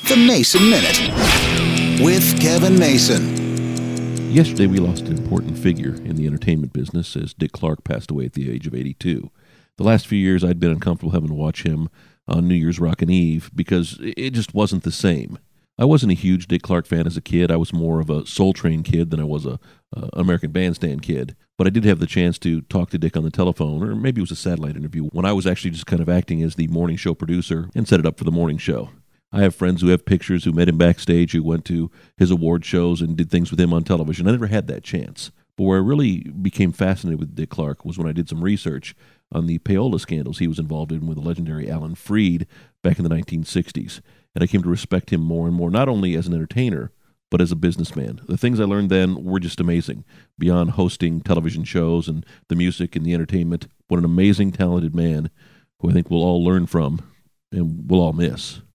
The Mason Minute with Kevin Mason. Yesterday, we lost an important figure in the entertainment business as Dick Clark passed away at the age of 82. The last few years, I'd been uncomfortable having to watch him on New Year's Rockin' Eve because it just wasn't the same. I wasn't a huge Dick Clark fan as a kid. I was more of a Soul Train kid than I was a American Bandstand kid. But I did have the chance to talk to Dick on the telephone, or maybe it was a satellite interview, when I was actually just kind of acting as the morning show producer and set it up for the morning show. I have friends who have pictures who met him backstage, who went to his award shows and did things with him on television. I never had that chance. But where I really became fascinated with Dick Clark was when I did some research on the payola scandals he was involved in with the legendary Alan Freed back in the 1960s. And I came to respect him more and more, not only as an entertainer, but as a businessman. The things I learned then were just amazing. Beyond hosting television shows and the music and the entertainment, what an amazing, talented man who I think we'll all learn from and we'll all miss.